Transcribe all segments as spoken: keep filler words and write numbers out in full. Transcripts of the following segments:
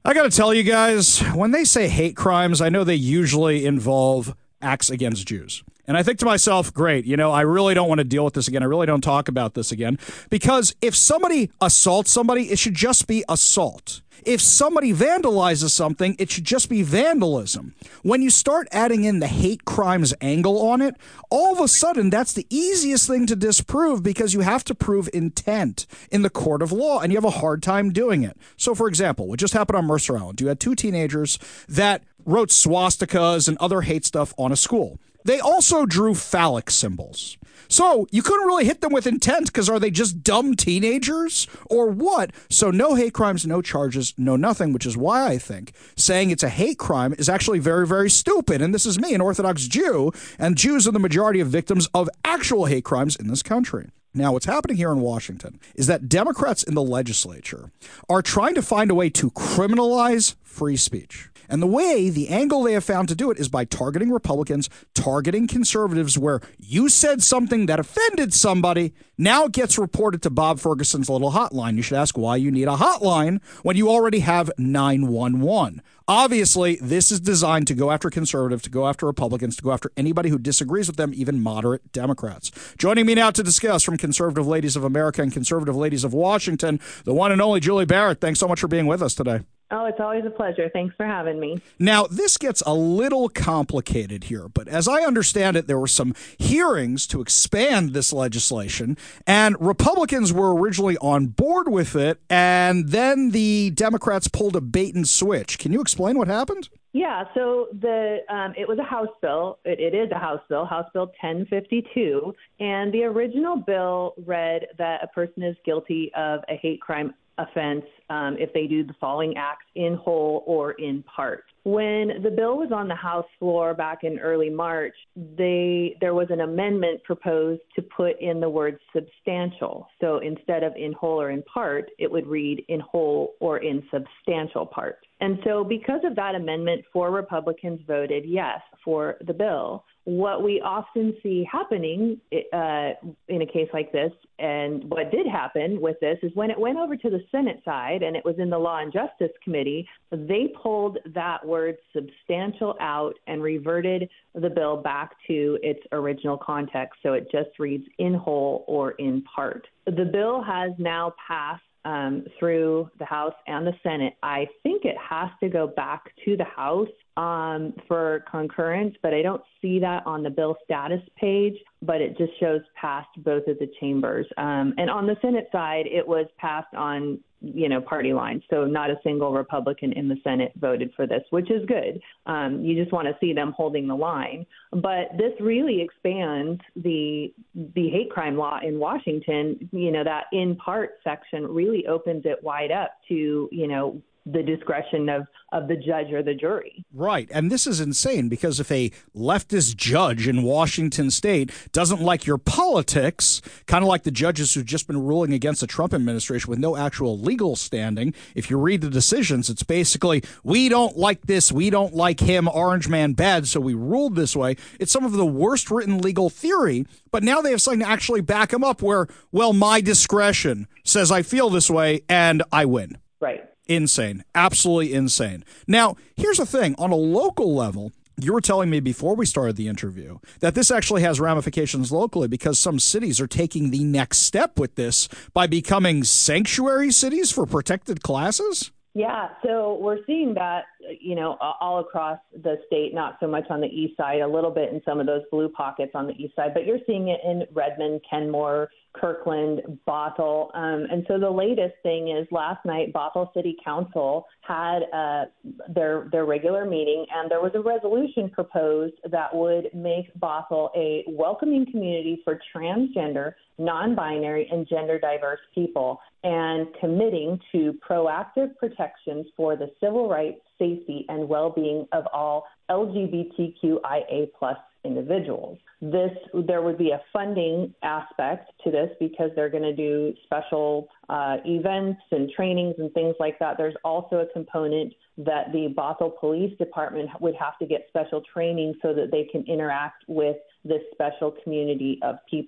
I got to tell you guys, when they say hate crimes, I know they usually involve acts against Jews. And I think to myself, great, you know, I really don't want to deal with this again. I really don't talk about this again. Because if somebody assaults somebody, it should just be assault. If somebody vandalizes something, it should just be vandalism. When you start adding in the hate crimes angle on it, all of a sudden, that's the easiest thing to disprove because you have to prove intent in the court of law, and you have a hard time doing it. So, for example, what just happened on Mercer Island, you had two teenagers that wrote swastikas and other hate stuff on a school. They also drew phallic symbols. So you couldn't really hit them with intent because are they just dumb teenagers or what? So no hate crimes, no charges, no nothing, which is why I think saying it's a hate crime is actually very, very stupid. And this is me, an Orthodox Jew, and Jews are the majority of victims of actual hate crimes in this country. Now, what's happening here in Washington is that Democrats in the legislature are trying to find a way to criminalize free speech. And the way, the angle they have found to do it is by targeting Republicans, targeting conservatives, where you said something that offended somebody. Now it gets reported to Bob Ferguson's little hotline. You should ask why you need a hotline when you already have nine one one. Obviously, this is designed to go after conservatives, to go after Republicans, to go after anybody who disagrees with them, even moderate Democrats. Joining me now to discuss from Conservative Ladies of America and Conservative Ladies of Washington, the one and only Julie Barrett. Thanks so much for being with us today. Oh, it's always a pleasure. Thanks for having me. Now, this gets a little complicated here, but as I understand it, there were some hearings to expand this legislation, and Republicans were originally on board with it, and then the Democrats pulled a bait and switch. Can you explain what happened? Yeah, so the um, it was a House bill. It, it is a House bill, House Bill ten fifty-two, and the original bill read that a person is guilty of a hate crime offense um, if they do the following acts in whole or in part. When the bill was on the House floor back in early March, they there was an amendment proposed to put in the word substantial. So instead of in whole or in part, it would read in whole or in substantial part. And so because of that amendment, four Republicans voted yes for the bill. What we often see happening uh, in a case like this, and what did happen with this, is when it went over to the Senate side and it was in the Law and Justice Committee, they pulled that word substantial out and reverted the bill back to its original context. So it just reads in whole or in part. The bill has now passed Um, through the House and the Senate. I think it has to go back to the House um, for concurrence, but I don't see that on the bill status page, but it just shows passed both of the chambers. Um, and on the Senate side, it was passed on, you know, party lines. So not a single Republican in the Senate voted for this, which is good. Um, you just want to see them holding the line. But this really expands the the hate crime law in Washington. You know, that in part section really opens it wide up to, you know, the discretion of, of the judge or the jury. Right. And this is insane because if a leftist judge in Washington state doesn't like your politics, kind of like the judges who've just been ruling against the Trump administration with no actual legal standing, if you read the decisions, it's basically, we don't like this, we don't like him, orange man bad, so we ruled this way. It's some of the worst written legal theory, but now they have something to actually back them up where, well, my discretion says I feel this way and I win. Right. Insane. Absolutely insane. Now, here's the thing. On a local level, you were telling me before we started the interview that this actually has ramifications locally because some cities are taking the next step with this by becoming sanctuary cities for protected classes. Yeah, so we're seeing that, you know, all across the state, not so much on the east side, a little bit in some of those blue pockets on the east side, but you're seeing it in Redmond, Kenmore, Kirkland, Bothell. Um, and so the latest thing is last night, Bothell City Council had uh, their their regular meeting, and there was a resolution proposed that would make Bothell a welcoming community for transgender, non-binary, and gender diverse people, and committing to proactive protections for the civil rights, safety, and well-being of all L G B T Q I A plus individuals. This, there would be a funding aspect to this because they're going to do special uh, events and trainings and things like that. There's also a component that the Bothell Police Department would have to get special training so that they can interact with this special community of people.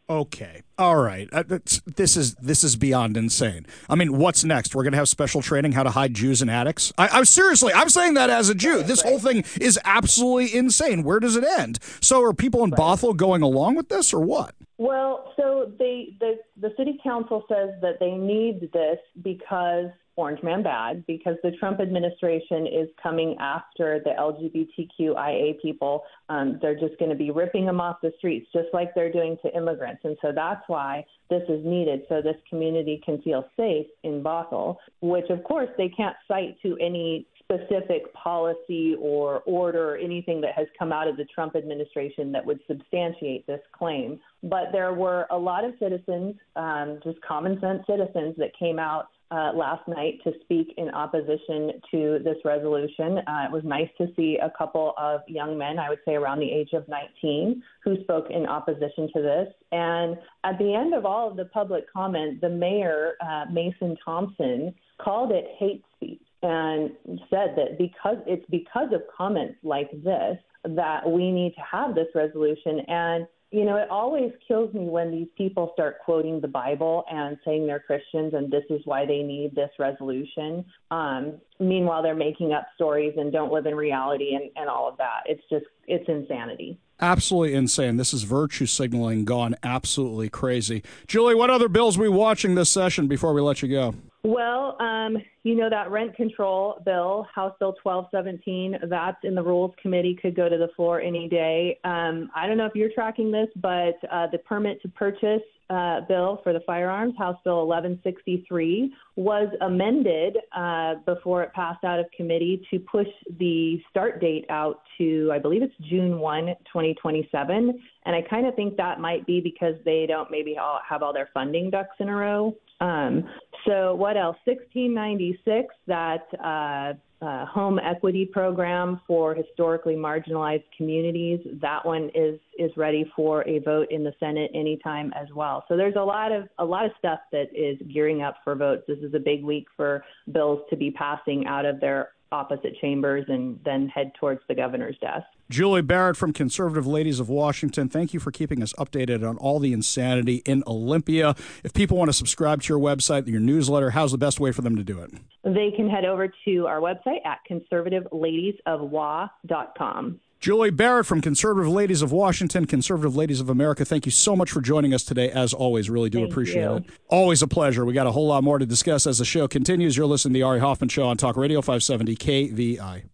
Okay. All right. Uh, that's- this is this is beyond insane. I mean, what's next? We're going to have special training how to hide Jews in attics? I, I'm seriously, I'm saying that as a Jew. This whole thing is absolutely insane. Where does it end? So are people in Bothell going along with this or what? Well, so they the the city council says that they need this because Orange Man bad, because the Trump administration is coming after the L G B T Q I A people. Um, they're just going to be ripping them off the streets, just like they're doing to immigrants. And so that's why this is needed, so this community can feel safe in Bothell, which, of course, they can't cite to any specific policy or order or anything that has come out of the Trump administration that would substantiate this claim. But there were a lot of citizens, um, just common sense citizens, that came out Uh, last night to speak in opposition to this resolution. Uh, it was nice to see a couple of young men, I would say around the age of nineteen, who spoke in opposition to this. And at the end of all of the public comment, the mayor, uh, Mason Thompson, called it hate speech and said that because it's because of comments like this that we need to have this resolution. And you know, it always kills me when these people start quoting the Bible and saying they're Christians and this is why they need this resolution. Um, meanwhile, they're making up stories and don't live in reality and, and all of that. It's just, it's insanity. Absolutely insane. This is virtue signaling gone absolutely crazy. Julie, what other bills are we watching this session before we let you go? Well, um, you know, that rent control bill, House Bill twelve seventeen, that's in the Rules Committee, could go to the floor any day. Um, I don't know if you're tracking this, but uh, the permit to purchase uh, bill for the firearms, House Bill eleven sixty-three, was amended uh, before it passed out of committee to push the start date out to, I believe it's June first, twenty twenty-seven. And I kind of think that might be because they don't maybe all have all their funding ducks in a row. Um, so what else? sixteen ninety-six, that uh, uh, home equity program for historically marginalized communities, that one is is ready for a vote in the Senate anytime as well. So there's a lot of a lot of stuff that is gearing up for votes. This is a big week for bills to be passing out of their opposite chambers and then head towards the governor's desk. Julie Barrett from Conservative Ladies of Washington, thank you for keeping us updated on all the insanity in Olympia. If people want to subscribe to your website, your newsletter, how's the best way for them to do it? They can head over to our website at conservative ladies of wa dot com. Julie Barrett from Conservative Ladies of Washington, Conservative Ladies of America, thank you so much for joining us today. As always, really do Thank appreciate you. it. Always a pleasure. We got a whole lot more to discuss as the show continues. You're listening to the Ari Hoffman Show on Talk Radio five seventy K V I.